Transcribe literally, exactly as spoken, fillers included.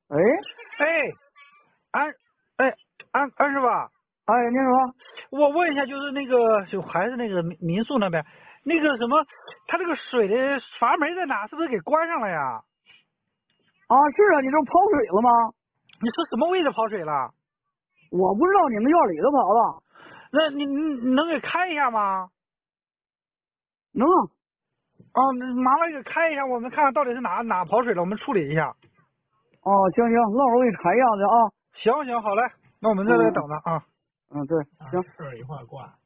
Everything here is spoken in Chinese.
哎哎，安，哎，安安师傅， 哎，您说， 我问一下，就是那个，就还是那个民民宿那边，那个什么，他这个水的阀门在哪？是不是给关上了呀？ 啊，是啊，你这不跑水了吗？ 你是什么位置跑水了？ 我不知道，你们院里头跑的。 那你你你能给开一下吗？ 能。 啊，那麻烦给开一下，我们看看到底是哪哪跑水了，我们处理一下。 哦，行行，那我给你开一下去啊。 行行，好嘞，那我们这在等着啊。 嗯，对，行。 事儿一块儿挂。